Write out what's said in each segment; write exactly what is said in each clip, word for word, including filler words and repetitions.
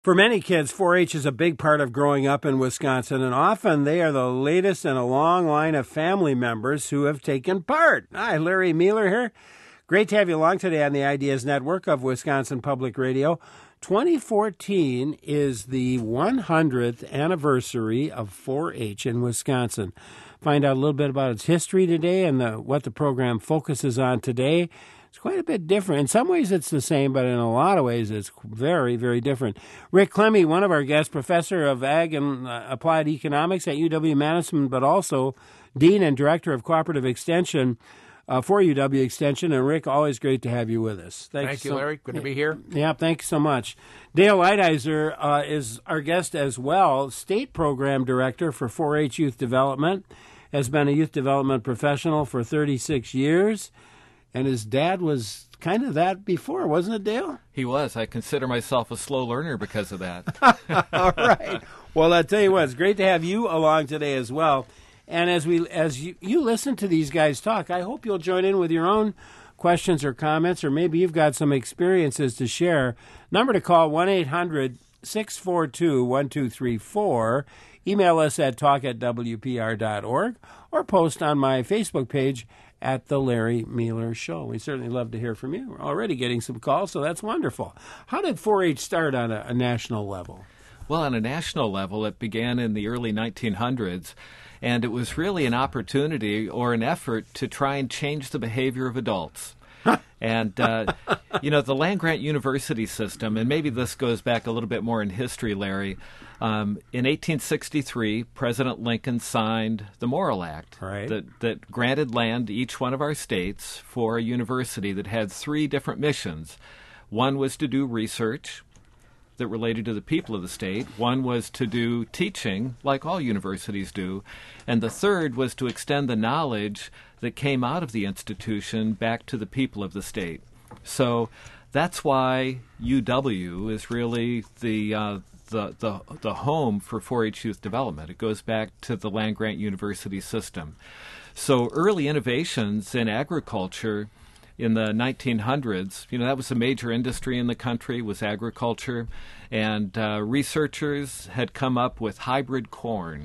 For many kids, four H is a big part of growing up in Wisconsin, and often they are the latest in a long line of family members who have taken part. Hi, Larry Mueller here. Great to have you along today on the Ideas Network of Wisconsin Public Radio. twenty fourteen is the one hundredth anniversary of four H in Wisconsin. Find out a little bit about its history today and the, what the program focuses on today. It's quite a bit different. In some ways it's the same, but in a lot of ways it's very, very different. Rick Clemmie, one of our guests, professor of Ag and uh, Applied Economics at U W-Madison, but also Dean and Director of Cooperative Extension uh, for U W Extension. And Rick, always great to have you with us. Thanks Thank you, so, Larry. Good to be here. Yeah, thanks so much. Dale Lighthizer uh, is our guest as well, State Program Director for four H Youth Development, has been a youth development professional for thirty-six years. And his dad was kind of that before, wasn't it, Dale? He was. I consider myself a slow learner because of that. All right. Well, I tell you what, it's great to have you along today as well. And as we as you, you listen to these guys talk, I hope you'll join in with your own questions or comments, or maybe you've got some experiences to share. Number to call, one eight hundred six four two one two three four. Email us at talk at w p r dot org or post on my Facebook page at The Larry Mueller Show. We certainly love to hear from you. We're already getting some calls, so that's wonderful. How did four H start on a, a national level? Well, on a national level, it began in the early nineteen hundreds, and it was really an opportunity or an effort to try and change the behavior of adults. And, uh, you know, the land-grant university system, and maybe this goes back a little bit more in history, Larry. Um, in eighteen sixty-three, President Lincoln signed the Morrill Act right. that, that granted land to each one of our states for a university that had three different missions. One was to do research that related to the people of the state. One was to do teaching, like all universities do. And the third was to extend the knowledge that came out of the institution back to the people of the state. So that's why U W is really the uh, the, the the home for four H youth development. It goes back to the land-grant university system. So early innovations in agriculture in the nineteen hundreds, you know, that was a major industry in the country, was agriculture, and uh, researchers had come up with hybrid corn.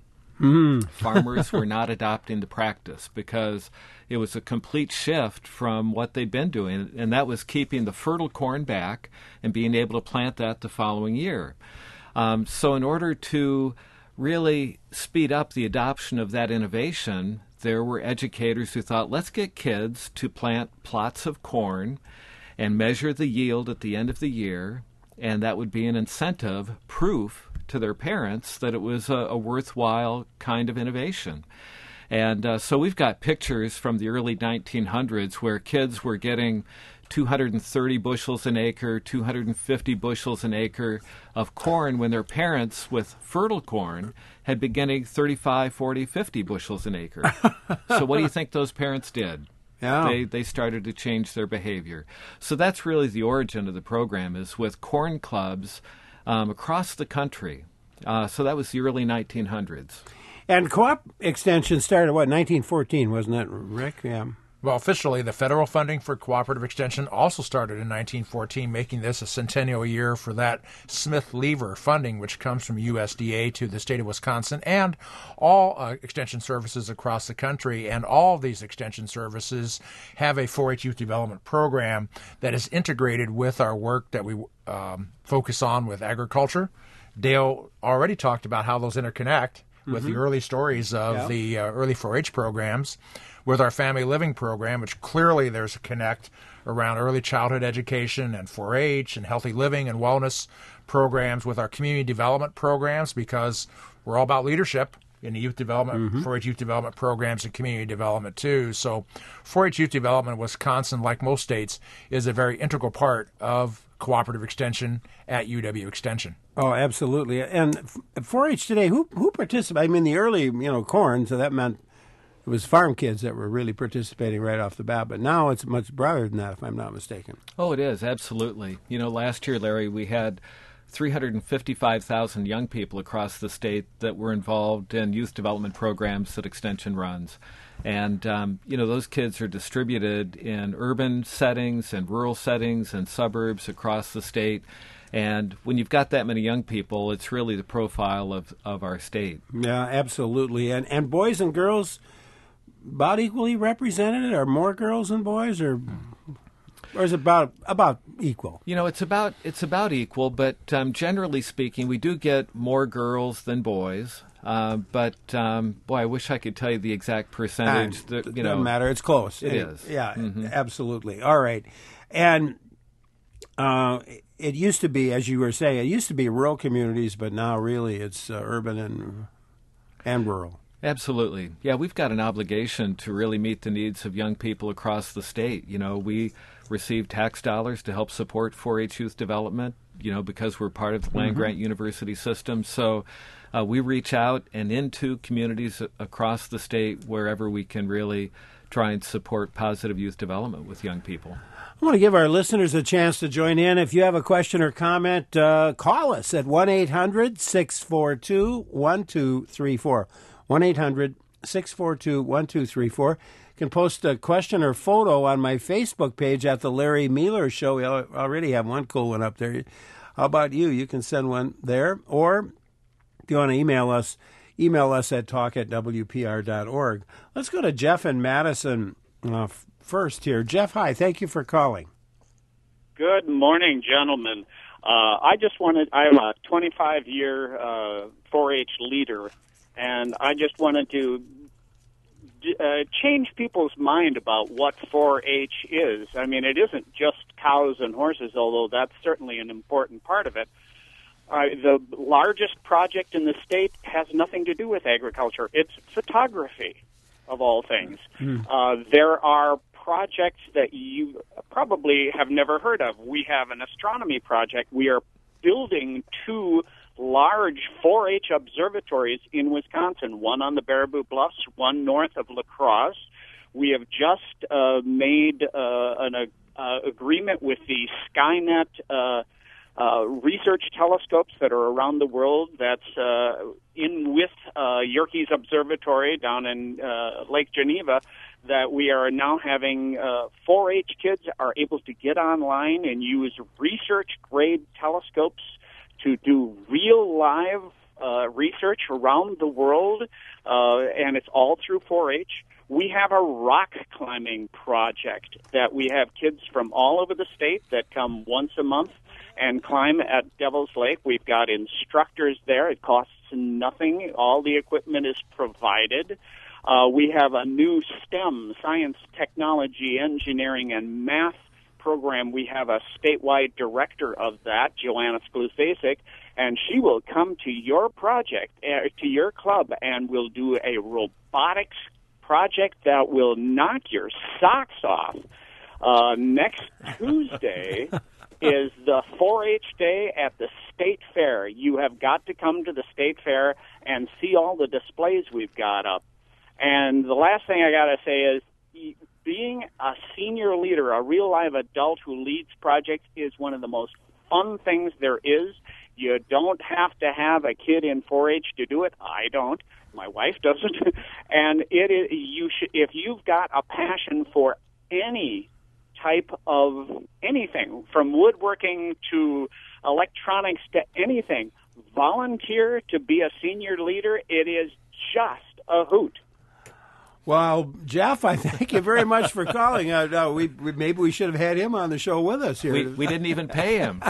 Mm. Farmers were not adopting the practice because it was a complete shift from what they'd been doing, and that was keeping the fertile corn back and being able to plant that the following year. Um, so in order to really speed up the adoption of that innovation, there were educators who thought, let's get kids to plant plots of corn and measure the yield at the end of the year, and that would be an incentive, proof to their parents that it was a, a worthwhile kind of innovation. And uh, so we've got pictures from the early nineteen hundreds where kids were getting two hundred thirty bushels an acre, two hundred fifty bushels an acre of corn when their parents with fertile corn had been getting thirty-five, forty, fifty bushels an acre. So what do you think those parents did? Yeah. They they started to change their behavior. So that's really the origin of the program, is with corn clubs um, across the country. Uh, so that was the early nineteen hundreds. And co-op extension started, what, nineteen fourteen, wasn't it, Rick? Yeah. Well, officially, the federal funding for cooperative extension also started in nineteen fourteen, making this a centennial year for that Smith-Lever funding, which comes from U S D A to the state of Wisconsin and all uh, extension services across the country. And all of these extension services have a four H youth development program that is integrated with our work that we um, focus on with agriculture. Dale already talked about how those interconnect with mm-hmm. the early stories of yeah. the uh, early four H programs, with our family living program, which clearly there's a connect around early childhood education and four H and healthy living and wellness programs, with our community development programs, because we're all about leadership in the youth development, mm-hmm. four H youth development programs and community development too. So four H youth development in Wisconsin, like most states, is a very integral part of cooperative extension at U W Extension. Oh, absolutely. And four H today, who who participated? I mean, the early, you know, corn, so that meant it was farm kids that were really participating right off the bat. But now it's much broader than that, if I'm not mistaken. Oh, it is, absolutely. You know, last year, Larry, we had three hundred fifty-five thousand young people across the state that were involved in youth development programs that Extension runs. And, um, you know, those kids are distributed in urban settings and rural settings and suburbs across the state. And when you've got that many young people, it's really the profile of, of our state. Yeah, absolutely. And and boys and girls about equally represented? Are more girls than boys, or or is it about about equal? You know, it's about it's about equal, but um, generally speaking, we do get more girls than boys. Uh, but um, boy, I wish I could tell you the exact percentage. Uh, that, you know, doesn't matter. It's close. It it is. Yeah, mm-hmm. absolutely. All right, and uh, it used to be, as you were saying, it used to be rural communities, but now really it's uh, urban and and rural. Absolutely. Yeah, we've got an obligation to really meet the needs of young people across the state. You know, we receive tax dollars to help support four H youth development, you know, because we're part of the land-grant mm-hmm. university system. So uh, we reach out and into communities across the state wherever we can really try and support positive youth development with young people. I want to give our listeners a chance to join in. If you have a question or comment, uh, call us at one eight hundred six four two one two three four. one eight hundred six four two one two three four. You can post a question or photo on my Facebook page at The Larry Meeler Show. We already have one cool one up there. How about you? You can send one there. Or if you want to email us, email us at talk at w p r dot org. Let's go to Jeff in Madison uh, first here. Jeff, hi. Thank you for calling. Good morning, gentlemen. Uh, I just wanted, I'm a twenty-five-year uh, four H leader, and I just wanted to uh, change people's mind about what four H is. I mean, it isn't just cows and horses, although that's certainly an important part of it. Uh, the largest project in the state has nothing to do with agriculture. It's photography, of all things. Mm. Uh, there are projects that you probably have never heard of. We have an astronomy project. We are building two large four H observatories in Wisconsin, one on the Baraboo Bluffs, one north of La Crosse. We have just uh, made uh, an uh, agreement with the Skynet uh, uh, research telescopes that are around the world. That's uh, in with uh, Yerkes Observatory down in uh, Lake Geneva, that we are now having uh, four H kids are able to get online and use research-grade telescopes to do real live uh, research around the world, uh, and it's all through four H. We have a rock climbing project that we have kids from all over the state that come once a month and climb at Devil's Lake. We've got instructors there. It costs nothing. All the equipment is provided. Uh, we have a new STEM, science, technology, engineering, and math program. We have a statewide director of that, Joanna Sklusasic, and she will come to your project, uh, to your club, and will do a robotics project that will knock your socks off. Uh, next Tuesday is the four H day at the State Fair. You have got to come to the State Fair and see all the displays we've got up. And the last thing I got to say is, being a senior leader, a real live adult who leads projects, is one of the most fun things there is. You don't have to have a kid in four H to do it. I don't. My wife doesn't. And it is, you should, if you've got a passion for any type of anything, from woodworking to electronics to anything, volunteer to be a senior leader. It is just a hoot. Well, Jeff, I thank you very much for calling. Uh, no, we, we maybe we should have had him on the show with us here. We, we didn't even pay him.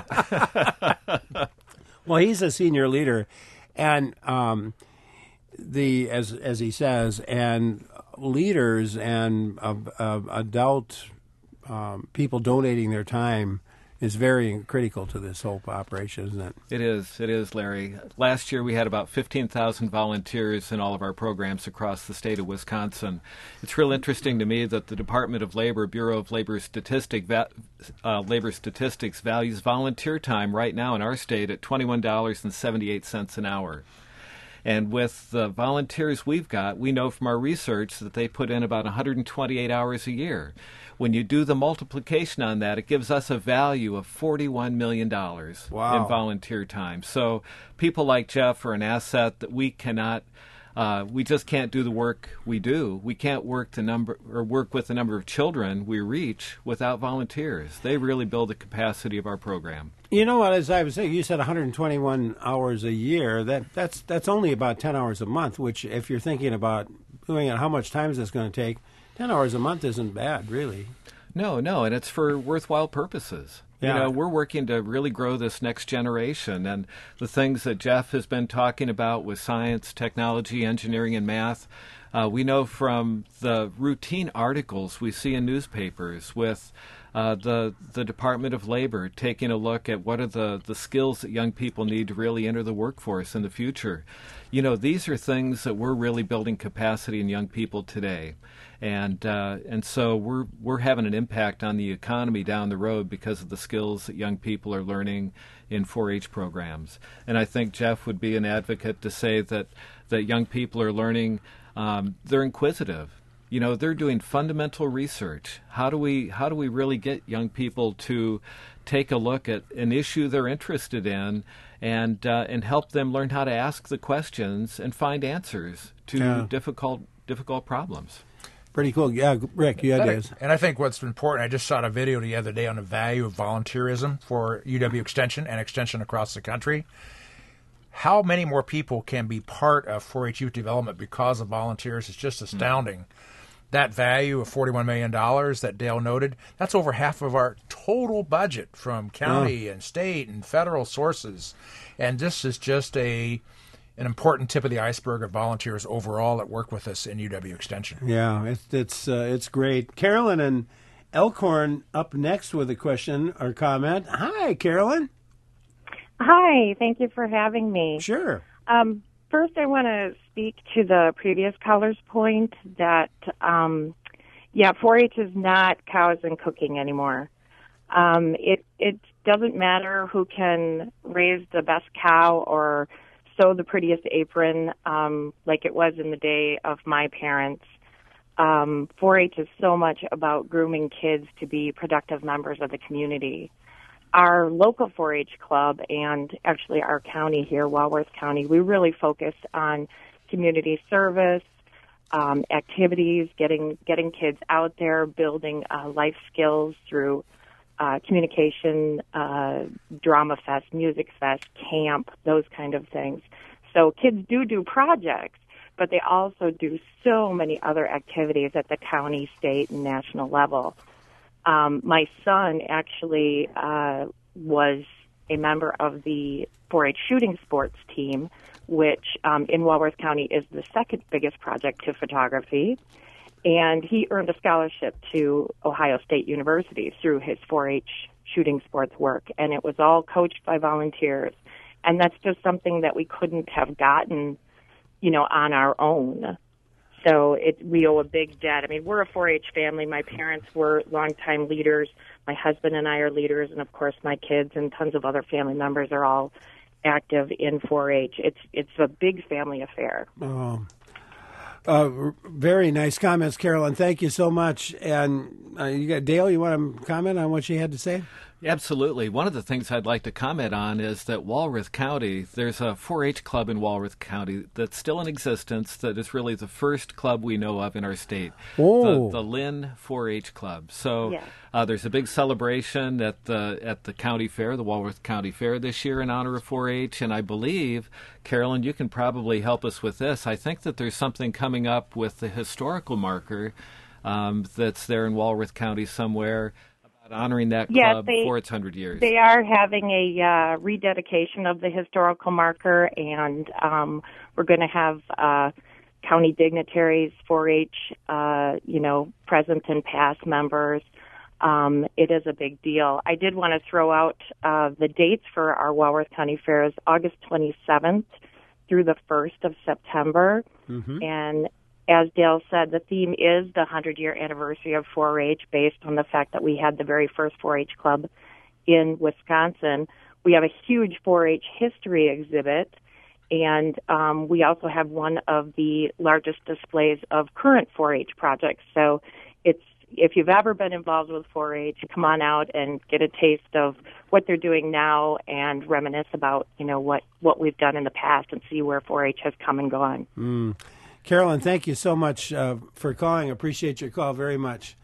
Well, he's a senior leader, and um, the as as he says, and leaders and uh, uh, adult um, people donating their time is very critical to this whole operation, isn't it? It is. It is, Larry. Last year we had about fifteen thousand volunteers in all of our programs across the state of Wisconsin. It's real interesting to me that the Department of Labor, Bureau of Labor, Statistic, uh, Labor Statistics values volunteer time right now in our state at twenty-one dollars and seventy-eight cents an hour. And with the volunteers we've got, we know from our research that they put in about one hundred twenty-eight hours a year. When you do the multiplication on that, it gives us a value of forty-one million dollars wow. in volunteer time. So people like Jeff are an asset that we cannot, uh, we just can't do the work we do. We can't work the number or work with the number of children we reach without volunteers. They really build the capacity of our program. You know what? As I was saying, you said one hundred twenty-one hours a year. That that's that's only about ten hours a month. Which, if you're thinking about doing it, how much time is this going to take? Ten hours a month isn't bad, really. No, no, and it's for worthwhile purposes. Yeah. You know, we're working to really grow this next generation, and the things that Jeff has been talking about with science, technology, engineering, and math. Uh, we know from the routine articles we see in newspapers with uh, the the Department of Labor taking a look at what are the, the skills that young people need to really enter the workforce in the future. You know, these are things that we're really building capacity in young people today. And uh, and so we're we're having an impact on the economy down the road because of the skills that young people are learning in four H programs. And I think Jeff would be an advocate to say that, that young people are learning, um, they're inquisitive. You know, they're doing fundamental research. How do we how do we really get young people to take a look at an issue they're interested in and uh, and help them learn how to ask the questions and find answers to Yeah. difficult difficult problems? Pretty cool. Yeah, Rick, you had And I- this. And I think what's important, I just saw a video the other day on the value of volunteerism for U W Extension and Extension across the country. How many more people can be part of four H youth development because of volunteers is just astounding. That value of forty-one million dollars that Dale noted, that's over half of our total budget from county and state and federal sources. And this is just a an important tip of the iceberg of volunteers overall that work with us in U W Extension. Yeah, it's it's uh, it's great. Carolyn and Elkhorn up next with a question or comment. Hi, Carolyn. Hi, thank you for having me. Sure. Um, first, I want to speak to the previous caller's point that, um, yeah, four H is not cows and cooking anymore. Um, it it doesn't matter who can raise the best cow or sew the prettiest apron, um, like it was in the day of my parents. Um, four H is so much about grooming kids to be productive members of the community. Our local four H club and actually our county here, Walworth County, we really focus on community service, um, activities, getting getting kids out there, building uh, life skills through uh, communication, uh, drama fest, music fest, camp, those kind of things. So kids do do projects, but they also do so many other activities at the county, state, and national level. Um, my son actually uh, was a member of the four H shooting sports team, which um, in Walworth County is the second biggest project to photography. And he earned a scholarship to Ohio State University through his four H shooting sports work. And it was all coached by volunteers. And that's just something that we couldn't have gotten, you know, on our own. So it, we owe a big debt. I mean, we're a four H family. My parents were longtime leaders. My husband and I are leaders. And, of course, my kids and tons of other family members are all active in four H. It's it's a big family affair. Oh, uh, very nice comments, Carolyn. Thank you so much. And uh, you got Dale, you want to comment on what she had to say? Absolutely. One of the things I'd like to comment on is that Walworth County, there's a four H club in Walworth County that's still in existence that is really the first club we know of in our state, Oh. the, the Lynn four H Club. So Yes. uh, there's a big celebration at the at the county fair, the Walworth County Fair this year in honor of four H, and I believe, Carolyn, you can probably help us with this. I think that there's something coming up with the historical marker um, that's there in Walworth County somewhere, honoring that Yes, club they- for its hundred years. They are having a uh, rededication of the historical marker, and um, we're going to have uh, county dignitaries, four H, uh, you know, present and past members. Um, it is a big deal. I did want to throw out uh, the dates for our Walworth County Fairs, August twenty-seventh through the first of September. Mm-hmm. And as Dale said, the theme is the hundred-year anniversary of four H based on the fact that we had the very first four H club in Wisconsin. We have a huge four H history exhibit, and um, we also have one of the largest displays of current four H projects. So it's if you've ever been involved with four H, come on out and get a taste of what they're doing now and reminisce about, you know, what, what we've done in the past and see where four H has come and gone. Mm. Carolyn, thank you so much uh, for calling. Appreciate your call very much.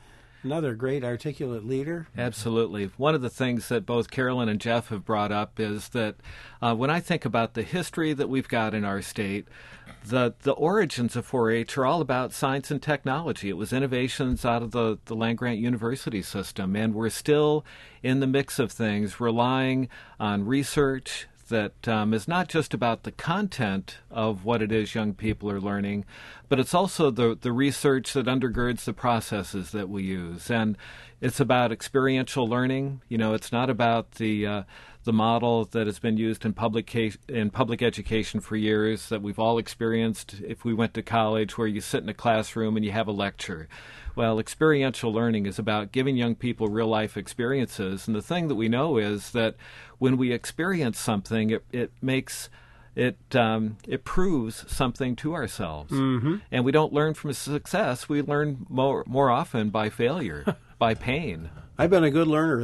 Another great articulate leader. Absolutely. One of the things that both Carolyn and Jeff have brought up is that uh, when I think about the history that we've got in our state, the the origins of four H are all about science and technology. It was innovations out of the, the land-grant university system, and we're still in the mix of things, relying on research that um, is not just about the content of what it is young people are learning, but it's also the, the research that undergirds the processes that we use. And it's about experiential learning. You know, it's not about the uh, the model that has been used in public ca- in public education for years that we've all experienced if we went to college, where you sit in a classroom and you have a lecture. Well, experiential learning is about giving young people real-life experiences. And the thing that we know is that when we experience something, it, it makes it um, it proves something to ourselves. Mm-hmm. And we don't learn from success. We learn more more often by failure, by pain. I've been a good learner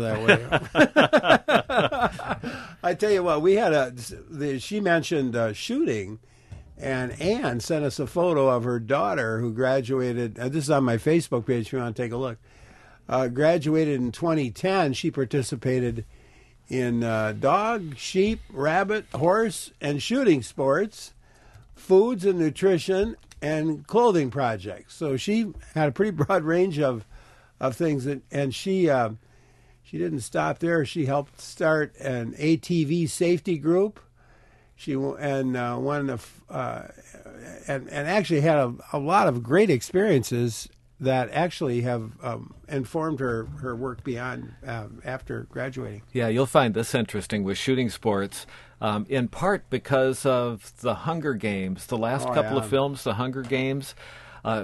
that way. I tell you what, we had a. The, she mentioned uh, shooting, and Ann sent us a photo of her daughter who graduated. Uh, this is on my Facebook page. If you want to take a look, uh, graduated in twenty ten. She participated in uh, dog, sheep, rabbit, horse, and shooting sports, foods and nutrition, and clothing projects. So she had a pretty broad range of. Of things that, and she uh, she didn't stop there. She helped start an A T V safety group. She and uh, one of uh, and and actually had a, a lot of great experiences that actually have um, informed her her work beyond uh, after graduating. Yeah, you'll find this interesting with shooting sports. Um, in part because of the Hunger Games, the last oh, couple yeah. of films, the Hunger Games. Uh,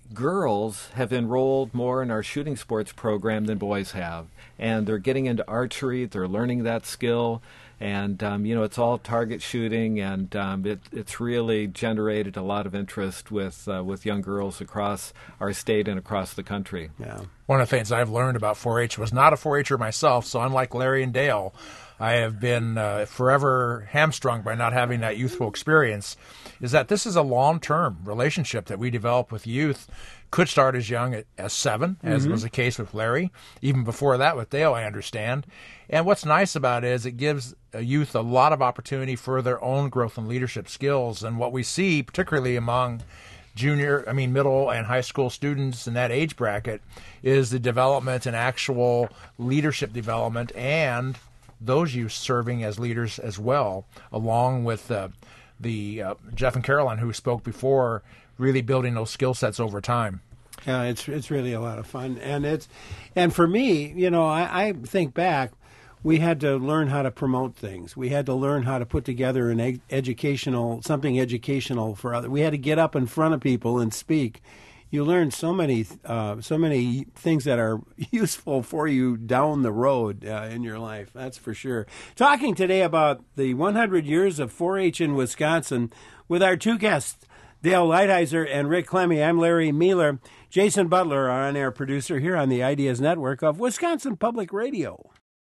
Girls have enrolled more in our shooting sports program than boys have, and they're getting into archery. They're learning that skill, and um, you know, it's all target shooting, and um, it, it's really generated a lot of interest with uh, with young girls across our state and across the country. Yeah. One of the things I've learned about four H was not a four H er myself, so unlike Larry and Dale, I have been uh, forever hamstrung by not having that youthful experience, is that this is a long-term relationship that we develop with youth. Could start as young as seven, as mm-hmm. was the case with Larry. Even before that with Dale, I understand. And what's nice about it is it gives a youth a lot of opportunity for their own growth and leadership skills. And what we see, particularly among junior, I mean, middle and high school students in that age bracket, is the development and actual leadership development, and those youth serving as leaders as well, along with uh, the uh, Jeff and Carolyn who spoke before, really building those skill sets over time. Yeah, it's it's really a lot of fun, and it's and for me, you know, I, I think back, we had to learn how to promote things. We had to learn how to put together an ed- educational something educational for others. We had to get up in front of people and speak. You learn so many uh, so many things that are useful for you down the road uh, in your life. That's for sure. Talking today about the one hundred years of four H in Wisconsin with our two guests, Dale Lighthizer and Rick Clemmy. I'm Larry Mueller. Jason Butler, our on-air producer here on the Ideas Network of Wisconsin Public Radio.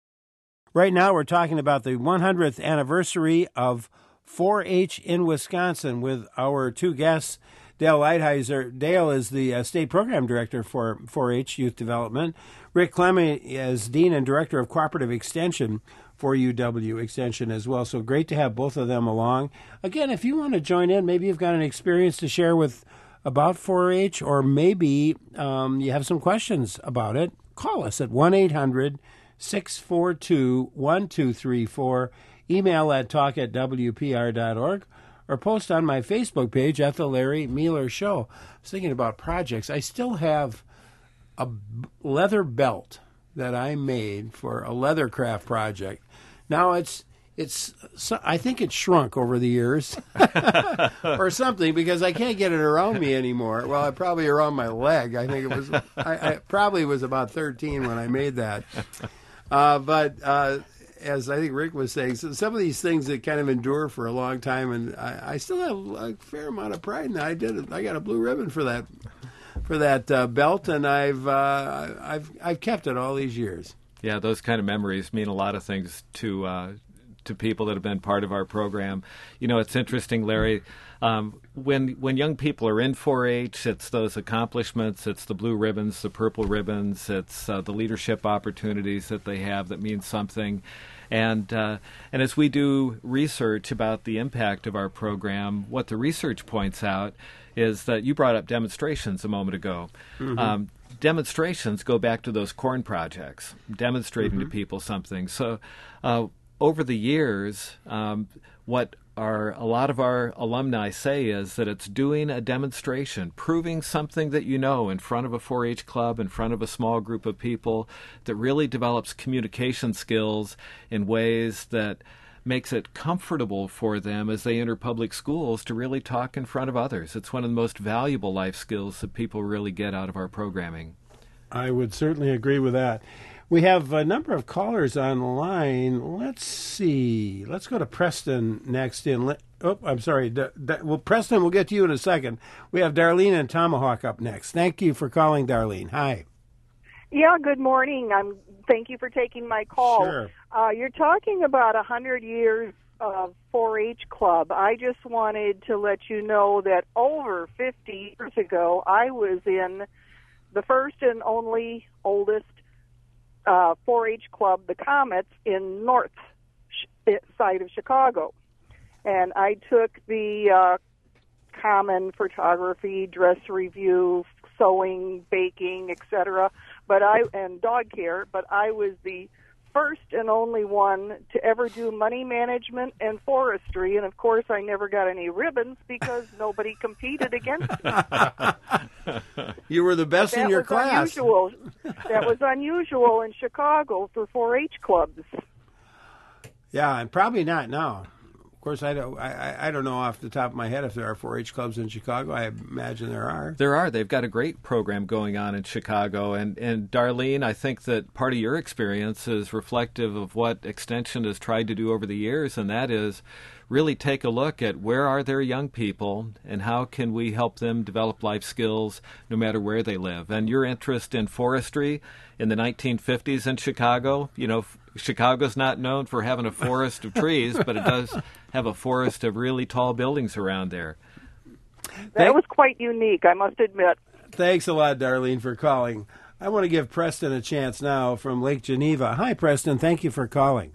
Right now we're talking about the one hundredth anniversary of four H in Wisconsin with our two guests, Dale Lighthizer. Dale is the uh, State Program Director for four H Youth Development. Rick Clemmy is Dean and Director of Cooperative Extension for U W Extension as well. So great to have both of them along. Again, if you want to join in, maybe you've got an experience to share with about four H, or maybe um, you have some questions about it, call us at one eight hundred six four two one two three four, email at talk at w p r dot org, or post on my Facebook page at The Larry Mueller Show. I was thinking about projects. I still have a leather belt that I made for a leather craft project. Now it's it's I think it's shrunk over the years or something, because I can't get it around me anymore. Well, I probably around my leg. I think it was I, I probably was about thirteen when I made that. Uh, but uh, as I think Rick was saying, so some of these things that kind of endure for a long time, and I, I still have a fair amount of pride in that. I did it. I got a blue ribbon for that for that uh, belt, and I've uh, I've I've kept it all these years. Yeah, those kind of memories mean a lot of things to uh, to people that have been part of our program. You know, it's interesting, Larry. Um, when when young people are in four H, it's those accomplishments, it's the blue ribbons, the purple ribbons, it's uh, the leadership opportunities that they have that mean something. And uh, and as we do research about the impact of our program, what the research points out is that you brought up demonstrations a moment ago. Mm-hmm. Um, demonstrations go back to those corn projects, demonstrating mm-hmm. to people something. So uh, over the years, um, what our, a lot of our alumni say is that it's doing a demonstration, proving something that you know in front of a four H club, in front of a small group of people, that really develops communication skills in ways that makes it comfortable for them as they enter public schools to really talk in front of others. It's one of the most valuable life skills that people really get out of our programming. I would certainly agree with that. We have a number of callers on the line. Let's see. Let's go to Preston next in. Oh, I'm sorry. D- D- well, Preston, we'll get to you in a second. We have Darlene and Tomahawk up next. Thank you for calling, Darlene. Hi. Yeah, good morning. I'm. Thank you for taking my call. Sure. Uh, you're talking about one hundred years of four H club. I just wanted to let you know that over fifty years ago, I was in the first and only oldest uh, four H club, the Comets, in north sh- side of Chicago. And I took the uh, common photography, dress review, sewing, baking, et cetera, but I and dog care, but I was the first and only one to ever do money management and forestry, and of course I never got any ribbons because nobody competed against me. You were the best in your class. Unusual. That was unusual in Chicago for four H clubs. Yeah, and probably not now. Of course, I don't. I, I don't know off the top of my head if there are four H clubs in Chicago. I imagine there are. There are. They've got a great program going on in Chicago. And and Darlene, I think that part of your experience is reflective of what Extension has tried to do over the years, and that is really take a look at where are their young people and how can we help them develop life skills no matter where they live. And your interest in forestry in the nineteen fifties in Chicago, you know, Chicago's not known for having a forest of trees, but it does have a forest of really tall buildings around there. That Thank- was quite unique, I must admit. Thanks a lot, Darlene, for calling. I want to give Preston a chance now from Lake Geneva. Hi, Preston. Thank you for calling.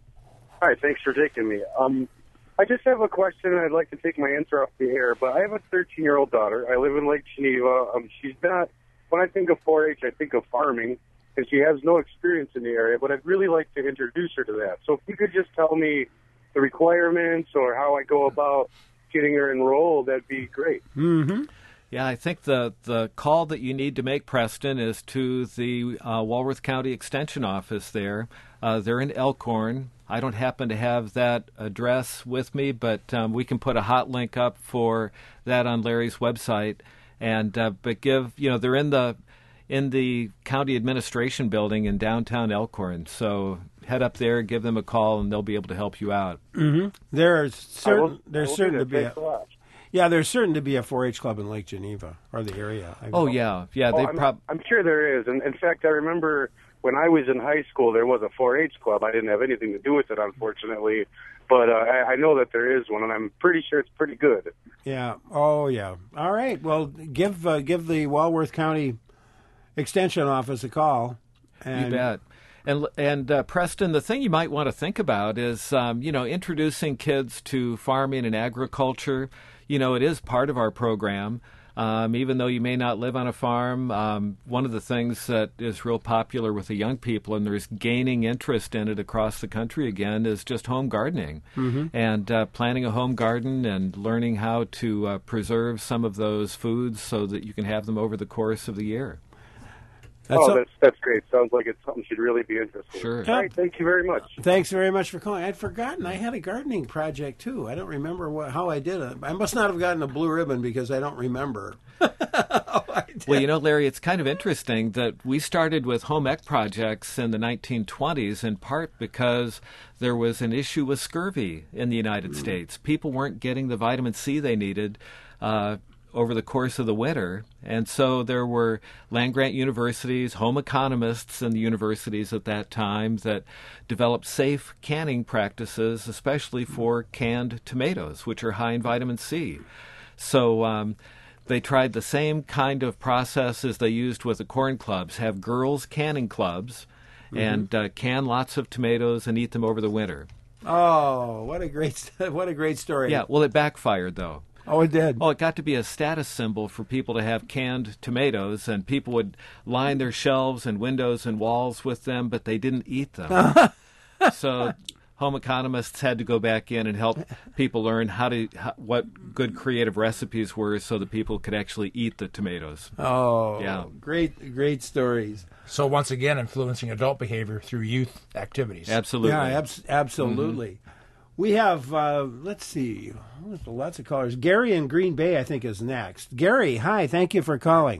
Hi, thanks for taking me. Um, I just have a question, and I'd like to take my answer off the air, but I have a thirteen-year-old daughter. I live in Lake Geneva. Um, she's not, when I think of four H, I think of farming, and she has no experience in the area, but I'd really like to introduce her to that. So if you could just tell me the requirements or how I go about getting her enrolled, that'd be great. Mm-hmm. Yeah, I think the, the call that you need to make, Preston, is to the uh, Walworth County Extension Office there. Uh, they're in Elkhorn. I don't happen to have that address with me, but um, we can put a hot link up for that on Larry's website. And uh, but give, you know, they're in the in the county administration building in downtown Elkhorn. So head up there, give them a call, and they'll be able to help you out. Mm-hmm. There's certain, there's certain to be a, a yeah, there's certain to be a four H club in Lake Geneva or the area. I oh yeah, yeah. Oh, they I'm, prob- I'm sure there is. And in fact, I remember when I was in high school, there was a four H club. I didn't have anything to do with it, unfortunately. But uh, I, I know that there is one, and I'm pretty sure it's pretty good. Yeah. Oh, yeah. All right. Well, give uh, give the Walworth County Extension Office a call. And you bet. And and uh, Preston, the thing you might want to think about is, um, you know, introducing kids to farming and agriculture. You know, it is part of our program. Um, even though you may not live on a farm, um, one of the things that is real popular with the young people, and there's gaining interest in it across the country again, is just home gardening. Mm-hmm. And uh, planting a home garden and learning how to uh, preserve some of those foods so that you can have them over the course of the year. That's oh, a- that's that's great. Sounds like it's something she'd really be interested Sure. in. All right, thank you very much. Thanks very much for calling. I'd forgotten I had a gardening project, too. I don't remember what, how I did it. I must not have gotten a blue ribbon because I don't remember. oh, I Well, you know, Larry, it's kind of interesting that we started with home ec projects in the nineteen twenties in part because there was an issue with scurvy in the United mm. States. People weren't getting the vitamin C they needed. Uh, over the course of the winter. And so there were land-grant universities, home economists in the universities at that time that developed safe canning practices, especially for canned tomatoes, which are high in vitamin C. So um, they tried the same kind of process as they used with the corn clubs, have girls canning clubs, mm-hmm. and uh, can lots of tomatoes and eat them over the winter. Oh, what a great what a great story. Yeah, well, it backfired, though. Oh, it did? Oh, it got to be a status symbol for people to have canned tomatoes, and people would line their shelves and windows and walls with them, but they didn't eat them. So home economists had to go back in and help people learn how to how, what good creative recipes were so that people could actually eat the tomatoes. Oh, yeah. Great, great stories. So once again, influencing adult behavior through youth activities. Absolutely. Yeah, abs- absolutely. Mm-hmm. We have, uh, let's see, lots of callers. Gary in Green Bay, I think, is next. Gary, hi, thank you for calling.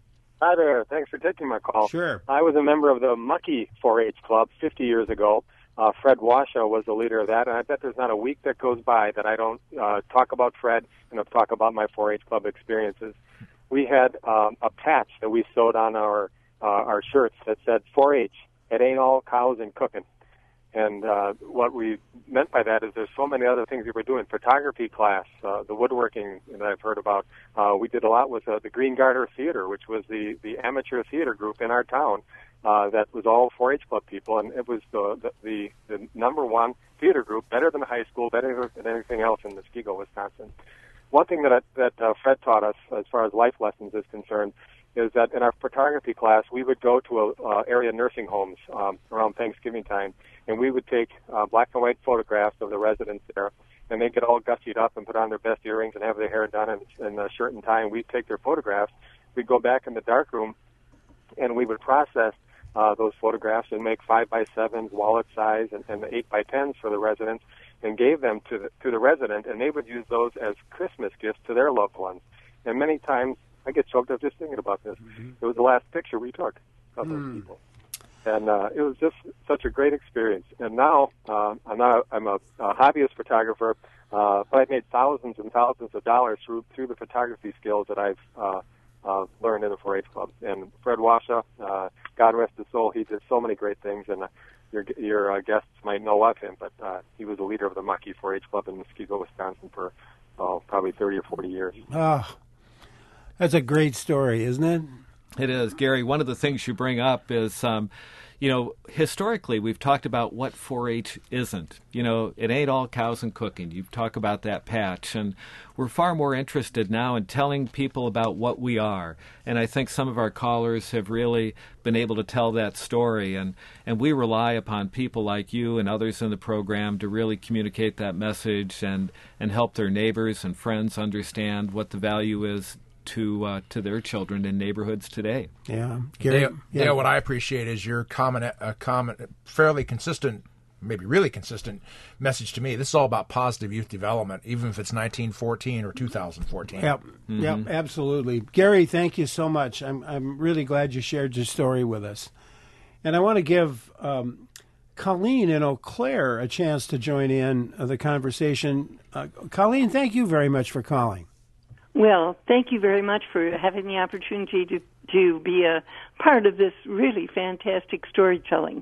Hi there. Thanks for taking my call. Sure. I was a member of the Mucky four H Club fifty years ago. Uh, Fred Washoe was the leader of that, and I bet there's not a week that goes by that I don't uh, talk about Fred and I'll talk about my four H Club experiences. We had um, a patch that we sewed on our uh, our shirts that said four H. It ain't all cows and cooking. And uh, what we meant by that is there's so many other things we were doing. Photography class, uh, the woodworking that I've heard about. Uh, we did a lot with uh, the Green Garter Theater, which was the, the amateur theater group in our town uh, that was all four H Club people. And it was the, the, the, the number one theater group, better than high school, better than anything else in Muskego, Wisconsin. One thing that, I, that uh, Fred taught us as far as life lessons is concerned is that in our photography class, we would go to a, uh, area nursing homes um, around Thanksgiving time, and we would take uh, black and white photographs of the residents there, and they'd get all gussied up and put on their best earrings and have their hair done and, and a shirt and tie, and we'd take their photographs. We'd go back in the dark room, and we would process uh, those photographs and make five by sevens, wallet size, and, and the eight by tens for the residents, and gave them to the, to the resident, and they would use those as Christmas gifts to their loved ones. And many times, I get choked up just thinking about this. Mm-hmm. It was the last picture we took of those mm. people. And uh, it was just such a great experience. And now uh, I'm not a, I'm a, a hobbyist photographer, uh, but I've made thousands and thousands of dollars through through the photography skills that I've uh, uh, learned in the four H Club. And Fred Washoe, uh, God rest his soul, he did so many great things. And uh, your your uh, guests might know of him, but uh, he was the leader of the Mucky four H Club in Muskego, Wisconsin for oh, probably thirty or forty years. Oh, that's a great story, isn't it? It is. Gary, one of the things you bring up is, um, you know, historically we've talked about what four H isn't. You know, it ain't all cows and cooking. You've talked about that patch. And we're far more interested now in telling people about what we are. And I think some of our callers have really been able to tell that story. And, and we rely upon people like you and others in the program to really communicate that message and, and help their neighbors and friends understand what the value is to uh, to their children in neighborhoods today. Yeah, Gary, Dale, yeah. Dale, what I appreciate is your common, uh, common, fairly consistent, maybe really consistent message to me. This is all about positive youth development, even if it's nineteen fourteen or two thousand fourteen. Yep, mm-hmm. yep, absolutely. Gary, thank you so much. I'm I'm really glad you shared your story with us, and I want to give um, Colleen in Eau Claire a chance to join in uh, the conversation. Uh, Colleen, thank you very much for calling. Well, thank you very much for having the opportunity to, to be a part of this really fantastic storytelling.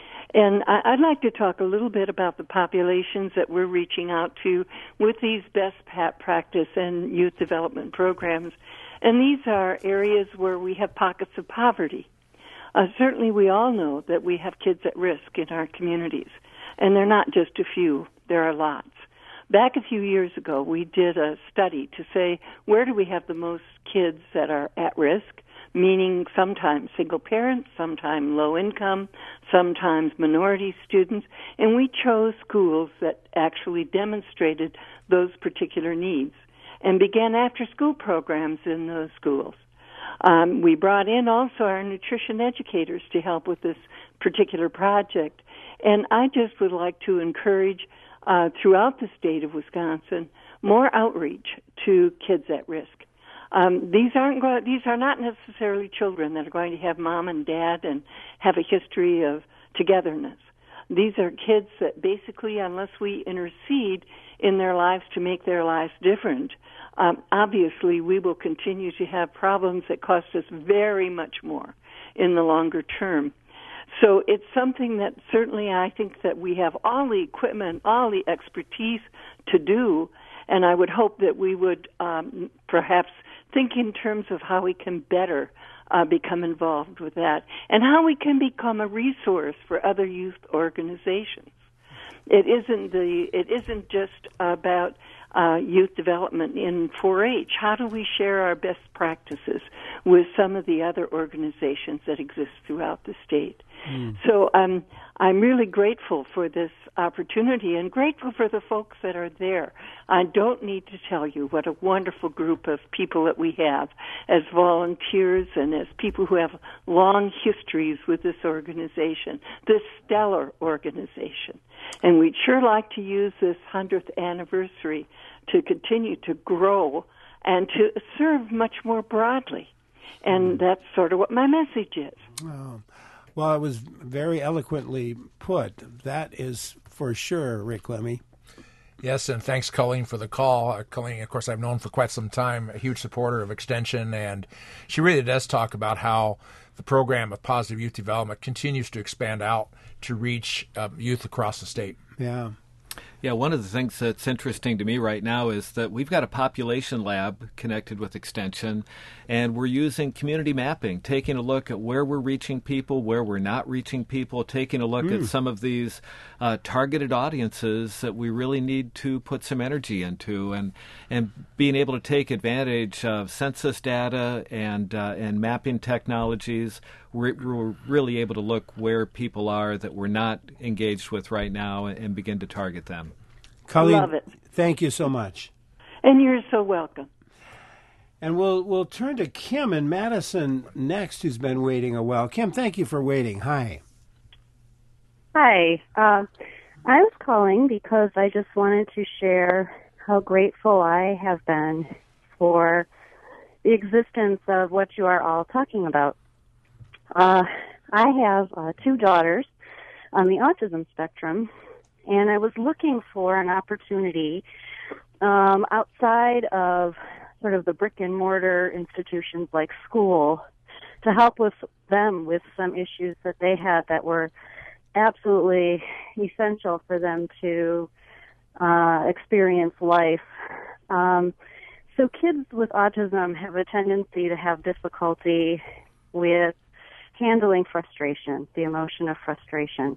And I, I'd like to talk a little bit about the populations that we're reaching out to with these best practice and youth development programs. And these are areas where we have pockets of poverty. Uh, certainly we all know that we have kids at risk in our communities. And they're not just a few, there are lots. Back a few years ago, we did a study to say, where do we have the most kids that are at risk, meaning sometimes single parents, sometimes low income, sometimes minority students, and we chose schools that actually demonstrated those particular needs and began after-school programs in those schools. Um, we brought in also our nutrition educators to help with this particular project, and I just would like to encourage Uh, throughout the state of Wisconsin, more outreach to kids at risk. Um, these aren't go- these are not necessarily children that are going to have mom and dad and have a history of togetherness. These are kids that basically, unless we intercede in their lives to make their lives different, um, obviously we will continue to have problems that cost us very much more in the longer term. So it's something that certainly I think that we have all the equipment, all the expertise to do, and I would hope that we would um, perhaps think in terms of how we can better uh, become involved with that and how we can become a resource for other youth organizations. It isn't the. It isn't just about uh, youth development in four H. How do we share our best practices with some of the other organizations that exist throughout the state? Mm. So um, I'm really grateful for this opportunity and grateful for the folks that are there. I don't need to tell you what a wonderful group of people that we have as volunteers and as people who have long histories with this organization, this stellar organization. And we'd sure like to use this hundredth anniversary to continue to grow and to serve much more broadly. And that's sort of what my message is. Oh. Well, it was very eloquently put. That is for sure, Rick Lemmy. Yes, and thanks, Colleen, for the call. Uh, Colleen, of course, I've known for quite some time, a huge supporter of Extension, and she really does talk about how the program of positive youth development continues to expand out to reach uh, youth across the state. Yeah. Yeah, one of the things that's interesting to me right now is that we've got a population lab connected with Extension, and we're using community mapping, taking a look at where we're reaching people, where we're not reaching people, taking a look mm. at some of these uh, targeted audiences that we really need to put some energy into, and and being able to take advantage of census data and uh, and mapping technologies. We're, we're really able to look where people are that we're not engaged with right now and, and begin to target them. Colleen, love it. Thank you so much. And you're so welcome. And we'll we'll turn to Kim in Madison next, who's been waiting a while. Kim, thank you for waiting. Hi. Hi. Uh, I was calling because I just wanted to share how grateful I have been for the existence of what you are all talking about. Uh, I have uh, two daughters on the autism spectrum, and I was looking for an opportunity um, outside of sort of the brick and mortar institutions like school to help with them with some issues that they had that were absolutely essential for them to uh, experience life. Um, so kids with autism have a tendency to have difficulty with handling frustration, the emotion of frustration.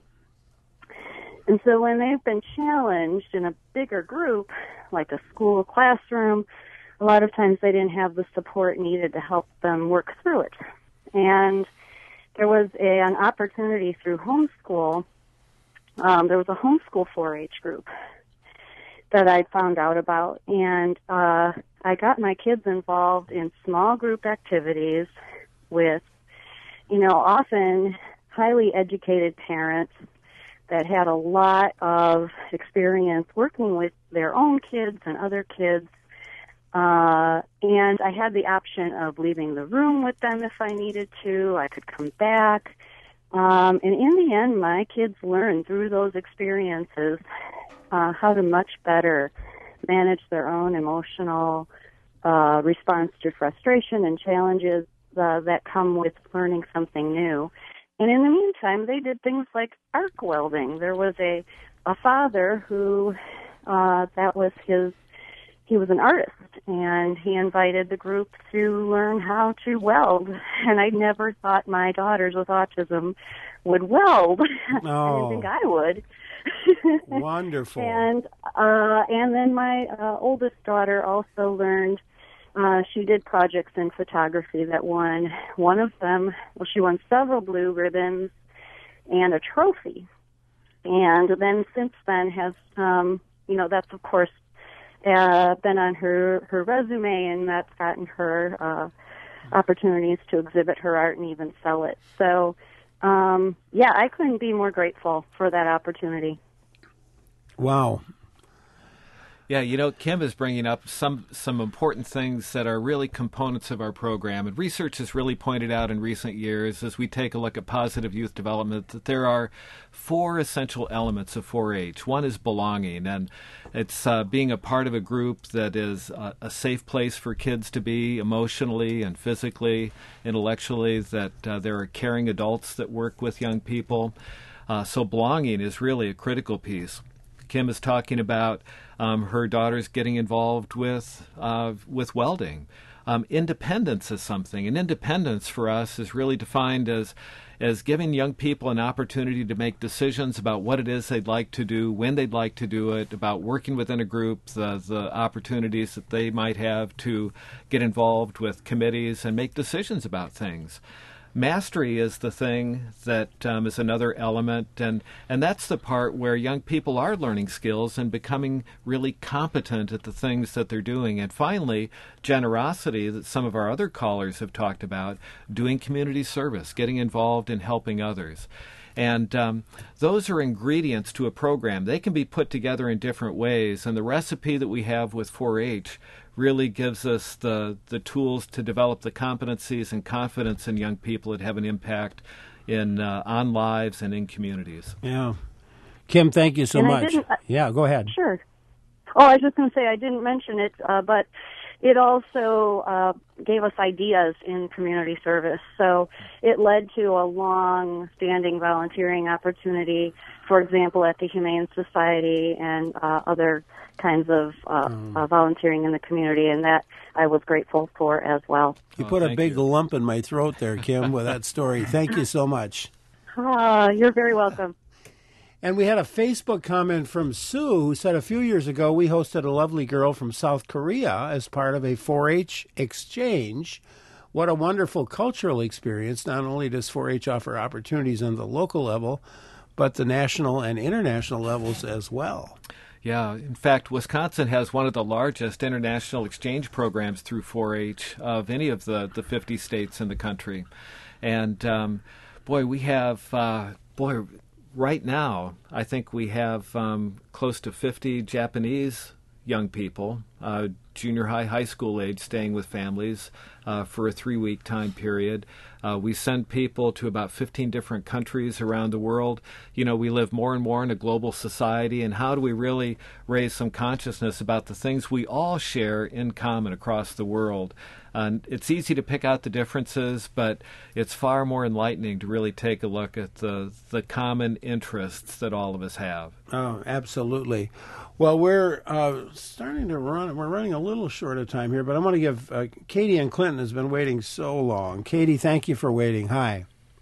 And so when they've been challenged in a bigger group, like a school classroom, a lot of times they didn't have the support needed to help them work through it. And there was a, an opportunity through homeschool. Um, there was a homeschool four H group that I found out about, and uh, I got my kids involved in small group activities with, you know, often highly educated parents that had a lot of experience working with their own kids and other kids. Uh, and I had the option of leaving the room with them if I needed to. I could come back. Um, and in the end, my kids learned through those experiences uh, how to much better manage their own emotional uh, response to frustration and challenges uh, that come with learning something new. And in the meantime, they did things like arc welding. There was a, a father who, uh, that was his, he was an artist, and he invited the group to learn how to weld. And I never thought my daughters with autism would weld. Oh. I didn't think I would. Wonderful. And, uh, and then my uh, oldest daughter also learned. Uh, she did projects in photography that won one of them. Well, she won several blue ribbons and a trophy. And then since then has, um, you know, that's of course uh, been on her, her resume, and that's gotten her uh, opportunities to exhibit her art and even sell it. So, um, yeah, I couldn't be more grateful for that opportunity. Wow. Yeah, you know, Kim is bringing up some some important things that are really components of our program. And research has really pointed out in recent years, as we take a look at positive youth development, that there are four essential elements of four H. One is belonging, and it's uh, being a part of a group that is uh, a safe place for kids to be emotionally and physically, intellectually, that uh, there are caring adults that work with young people. Uh, so belonging is really a critical piece. Kim is talking about um, her daughters getting involved with uh, with welding. Um, independence is something, and independence for us is really defined as as giving young people an opportunity to make decisions about what it is they'd like to do, when they'd like to do it, about working within a group, the, the opportunities that they might have to get involved with committees and make decisions about things. Mastery is the thing that um, is another element, and, and that's the part where young people are learning skills and becoming really competent at the things that they're doing. And finally, generosity that some of our other callers have talked about, doing community service, getting involved in helping others. And um, those are ingredients to a program. They can be put together in different ways, and the recipe that we have with four H really gives us the, the tools to develop the competencies and confidence in young people that have an impact in uh, on lives and in communities. Yeah. Kim, thank you so and much. I yeah, go ahead. Sure. Oh, I was just going to say I didn't mention it, uh, but it also uh, gave us ideas in community service. So it led to a long-standing volunteering opportunity, for example, at the Humane Society and uh, other kinds of uh, um, uh, volunteering in the community, and that I was grateful for as well. You put oh, a big you. lump in my throat there, Kim, with that story. Thank you so much. Uh, you're very welcome. And we had a Facebook comment from Sue who said a few years ago we hosted a lovely girl from South Korea as part of a four H exchange. What a wonderful cultural experience. Not only does four H offer opportunities on the local level, but the national and international levels as well. Yeah, in fact, Wisconsin has one of the largest international exchange programs through four H of any of the, the fifty states in the country. And, um, boy, we have, uh, boy, right now, I think we have um, close to fifty Japanese young people, uh, junior high, high school age, staying with families uh, for a three-week time period. Uh, we send people to about fifteen different countries around the world. You know, we live more and more in a global society, and how do we really raise some consciousness about the things we all share in common across the world? Uh, it's easy to pick out the differences, but it's far more enlightening to really take a look at the the common interests that all of us have. Oh, absolutely. Well, we're uh, starting to run. We're running a little short of time here, but I want to give uh, Katie and Clinton has been waiting so long. Katie, thank you for waiting. Hi.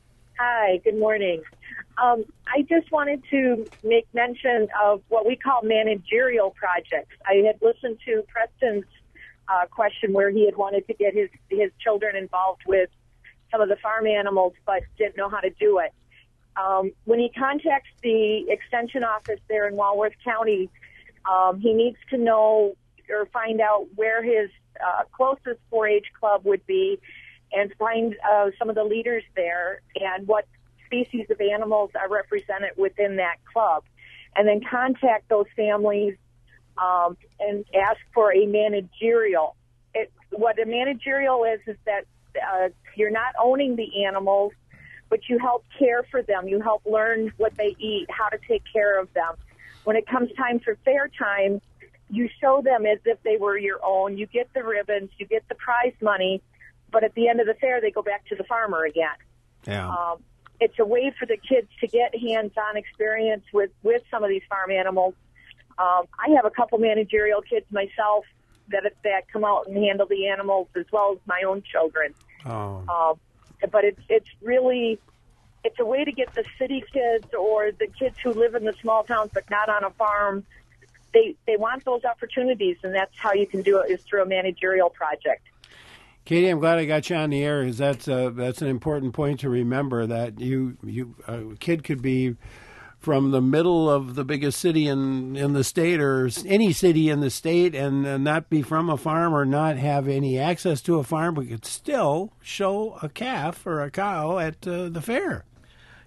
Hi. Good morning. Um, I just wanted to make mention of what we call managerial projects. I had listened to Preston's uh, question where he had wanted to get his his children involved with some of the farm animals, but didn't know how to do it. Um, when he contacts the extension office there in Walworth County, Um, he needs to know or find out where his uh, closest four H club would be and find uh, some of the leaders there and what species of animals are represented within that club. And then contact those families um, and ask for a managerial. It, what a managerial is is that uh, you're not owning the animals, but you help care for them. You help learn what they eat, how to take care of them. When it comes time for fair time, you show them as if they were your own. You get the ribbons, you get the prize money, but at the end of the fair, they go back to the farmer again. Yeah. Um, it's a way for the kids to get hands-on experience with, with some of these farm animals. Um, I have a couple managerial kids myself that that come out and handle the animals as well as my own children. Oh. Um, but it's it's really... It's a way to get the city kids or the kids who live in the small towns but not on a farm. They they want those opportunities, and that's how you can do it, is through a managerial project. Katie, I'm glad I got you on the air, because that's uh, that's an important point to remember, that you you a kid could be from the middle of the biggest city in in the state or any city in the state and uh, not be from a farm or not have any access to a farm, but could still show a calf or a cow at uh, the fair.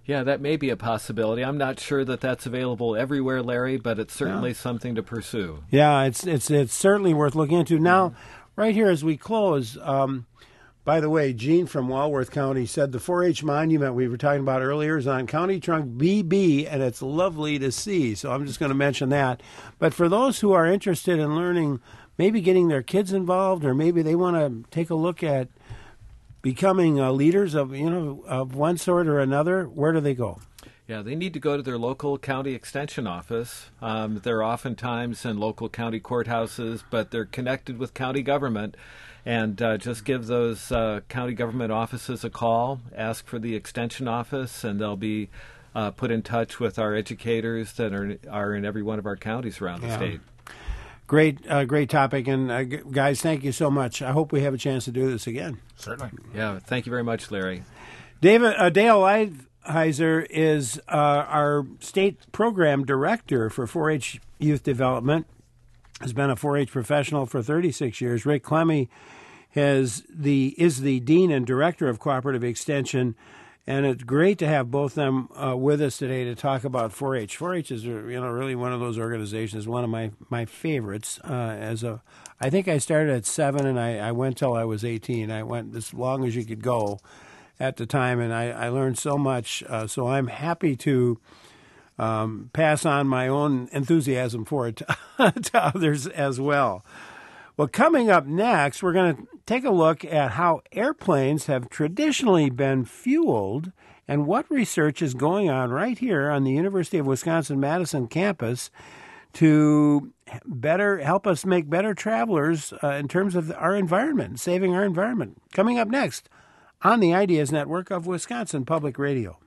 Yeah, that may be a possibility. I'm not sure that that's available everywhere, Larry, but it's certainly Yeah. something to pursue. Yeah, it's it's it's certainly worth looking into. Now, right here as we close, um, by the way, Gene from Walworth County said the four H monument we were talking about earlier is on County Trunk B B, and it's lovely to see. So I'm just going to mention that. But for those who are interested in learning, maybe getting their kids involved, or maybe they want to take a look at becoming uh, leaders of you know of one sort or another, where do they go? Yeah, they need to go to their local county extension office. Um, they're oftentimes in local county courthouses, but they're connected with county government. And uh, just give those uh, county government offices a call, ask for the extension office, and they'll be uh, put in touch with our educators that are are in every one of our counties around the Yeah. state. Great, uh, great topic, and uh, g- guys, thank you so much. I hope we have a chance to do this again. Certainly. Yeah, thank you very much, Larry. David uh, Dale Leithheiser is uh, our state program director for four H youth development. Has been a four H professional for thirty-six years. Rick Clemmy has the is the dean and director of cooperative extension, and it's great to have both of them uh, with us today to talk about four H. four H is you know really one of those organizations, one of my my favorites. Uh, as a, I think I started at seven and I, I went till I was eighteen. I went as long as you could go at the time, and I, I learned so much. Uh, so I'm happy to. Um, pass on my own enthusiasm for it to, to others as well. Well, coming up next, we're going to take a look at how airplanes have traditionally been fueled and what research is going on right here on the University of Wisconsin-Madison campus to better help us make better travelers uh, in terms of our environment, saving our environment. Coming up next on the Ideas Network of Wisconsin Public Radio.